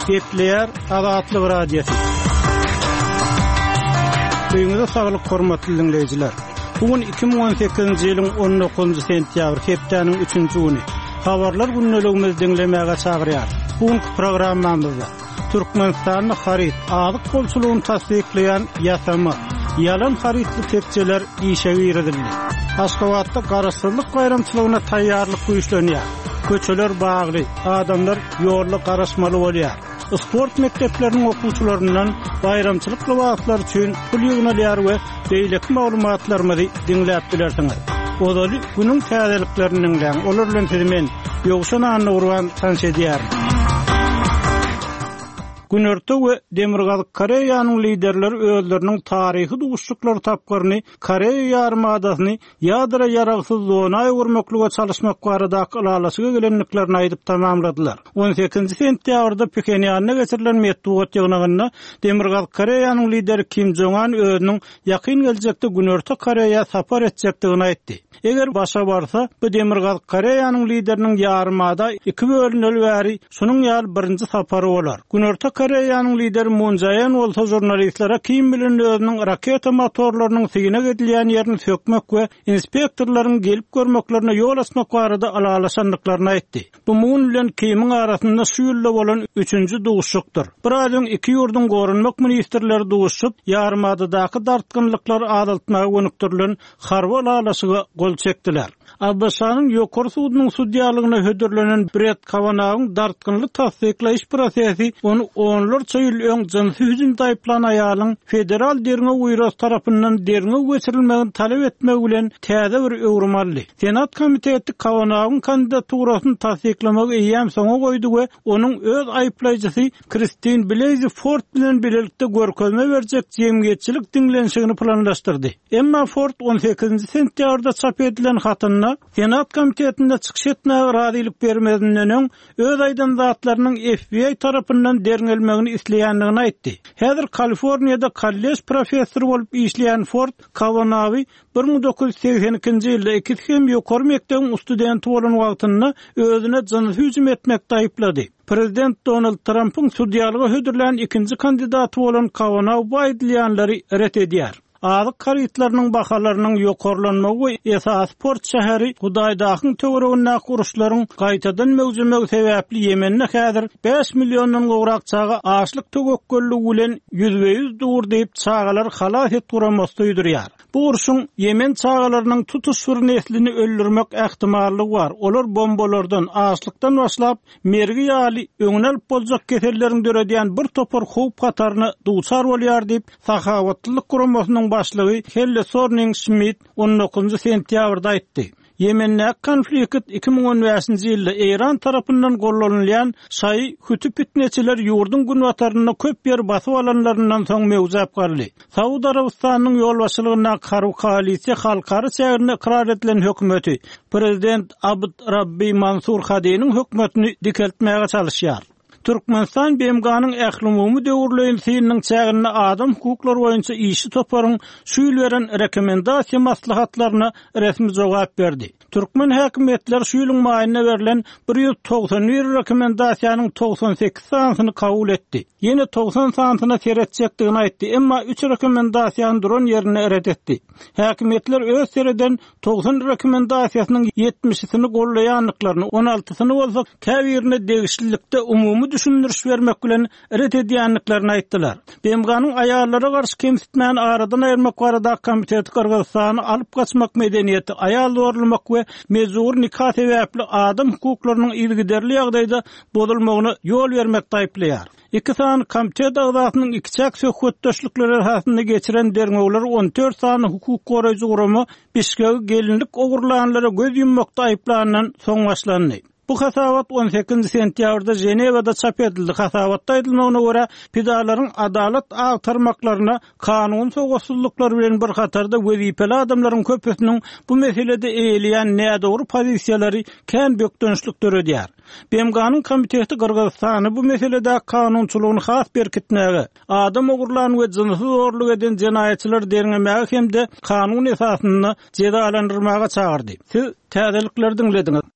Gepleyer Azatlyk radiosu. Öňüňizde saglyk hormatly dinleýijiler. Bugün 2018-nji ýylyň 19-njy sentýabr hepdeniň 3-nji güni. Habarlar günneligimizi dinlemäge çagyrýar. Bugünkü programmamyzda Türkmenistanyň harit, azyk bolçulugyny tasdikleýän ýasama, ýalan haritli tepçeler işe girildi. Aşgabatda garaşsyzlyk bayramçylygyna taýýarlyk güýçlenýär. Köçeler bagly, adamlar ýolly garaşmaly bolýar. Sport mekdeplerinin okuwçylaryndan bayramçylyk wagtlar üçin pul ýygnalýar we beýleki maglumatlarmy dinläp bilersiňiz. Odaly günüň täzeliklerini olar bilen filmen ýogşan anny urwan tanşedýär. Günörtü we Demirgazyk Koreýanyň liderleri özleriniň taryhy duguşçyklary tapgyryny Koreýa ýarymadasyny ýadyra ýaragsyz zona öwürmeklige çalışmak barada alalasıga gelenliklerini aýdyp tamamladylar. 18-nji sentýabrda Pchenýanda geçirilen medeniýet ýygnagyna Demirgazyk Koreýanyň lideri Kim Jong-un özüniň ýakyn geljekde Günörtü Koreýa sapar etjekdigini aýtdy. Eger başa barsa, bu Demirgazyk Koreýanyň lideriniň ýarymada 2 bölüneli bäri şunyň ýaly birinji sapary bolar. Günörtü Koreýanyň lideri Moon Jae-in bolsa jurnalistlere Kim bilen özüniň raketa motorlarynyň sigine gedilýän ýerini sökmek we inspektorlaryň gelip görmeklerine ýol açmak barada alalaşanlyklaryny aýtdy. Bu Moon bilen Kim'iň arasynda şu ýylda bolan 3-nji duguşçykdyr. Bir aýdan iki ýurdun gorunmak ministrleri duguşup ýarymadaky dartgynlyklary azaltmagy gönükdirilen harby alalaşyga gol çekdiler. Abbaşanyň ýokary sudynyň sudýalygyna hödürlenen Brett Kavanaugh'yň dartgynly tasdikleýiş prosesi onu onlarca ýyl öň jinsy hüjümde aýplanan aýalyň federal derňe uýras tarapyndan derňe geçirilmegini talep etmek bilen täze bir öwrüm aldy. Senat komiteti Kavanaugh'yň kandidaturasyny tasdiklemek eýäm soňa goýdy we onuň öz aýplaýjysy Christine Blasey Ford bilen birlikde görkezme berjek jemgyýetçilik diňlenşigini planlaşdyrdy. Emma Ford 18-nji sentýabrda çap edilen hatyna Senat komitetinde çykyş etmäge razylyk bermedinden öz aýdan zatlarynyň FBI tarapyndan derňelmegini isleýändigini aýtdy. Häzir Kaliforniýada kollej professory bolup işleýän Ford Kavanaugh'y 1982-nji ýylda iki hem ýokary mekdebiň studenti bolan wagtynda özüne jinsy hüjüm etmekde aýplady. Prezident Donald Trump'yň sudýalyga hödürlän ikinji kandidaty bolan Kavanagh bu aýdylýanlary ret edýär. Azyk haritlarynyň bahalarynyň ýokarlanmagy esas port şäheri Hudaýdakyň töwereginde guruşlaryň gaýtadan mewjudmegi sebäpli Ýemenne häzir 5 millionyň gowrak çaga açlyk tögekkölligi bilen %100 dur diýip çagalar halas etguramasdy ýürýär. Bu guruşyň Ýemen çagalarynyň tutuşur neslini öldürmek ähtimallygy bar. Olar bombalardan, açlykdan başlap mergi ýaly öňüne boljak keserleriň döredýän bir topar howp gataryny duçar bolýar diýip Sahawatlyk guramasynyň başlygy Helle Thorning-Schmidt 19-njy sentýabrda aýtdy. Ýemenne konflikt 2015-nji ýylda Iran tarapyndan gollanylýan şaý hütüp fitneçiler ýurdun günwataryna köp ýer basyp alanlaryndan soň mewjap garly. Saudi Arabistanyň ýolbaşçylygyna karşı koalisiýa halkary çägirne ikrar edilen hökümeti Prezident Abd Rabbi Mansur Hady'niň hökümetini dikeltmäge çalışýar. Türkmenistan BMG'nyň ählumumy döwürleýändiginiň çägirne adam hukuklary boýunça işi toparyň şu ýyl beren rekomendasiýa maslahatlaryna resmi jogap berdi. Türkmen häkimetleri şu ýylyň maýyna berilen 191 rekomendasiýanyň 98 sanasyny kabul etdi. Ýene 90 sanasyna seretjekdigini aýtdy, emma 3 rekomendasiýany duran ýerine ret etdi. Häkimetler öz sereden 90 rekomendasiýasynyň 70-sini gollaýanlyklaryny, 16-syny bolsa käbirine degişlilikde umumy düşündürüş vermek bilen ret edýänliklaryny aýtdylar. BMG'nyň aýallara garşy kemsitmän aradan aýyrmak barada komiteti Kırgızstany alyp gaçmak medeniýeti, aýal zorlamak we mezur nikah sebäpli adam hukuklarynyň ilgiderli ýagdaýda bozulmagyna ýol bermekde aýplaýar. İki sany komitet agzasynyň iki çak söhbetdeşlikleri arasynda geçiren derňewler 14 sany hukuk goraýjy guramy Bişkek gelinlik ogurlanlara göz yummakda aýplanan soň başlandy. Bu hasabat 18-nji sentýabrda Jenewada çap edildi. Hasabatda aýdylmagyna görä pidalaryň adalet ağ tarmaklaryna kanun soğusuzlukları bilen bir hatarda wezipeli adamlaryň köpüsiniň bu meselede eýilýän nädogry pozisiýalary kän bökdönüşlik döredýär. BMG'nyň komiteti Kırgızstany bu meselede kanunçylygyny has berkitmäge, adam ogurlan we jinsy zorluk eden jenaýetçiler derňemäge hemde kanun esasyny cezalandyrmaga çağırdy. Siz täzelikleri dinlediňiz.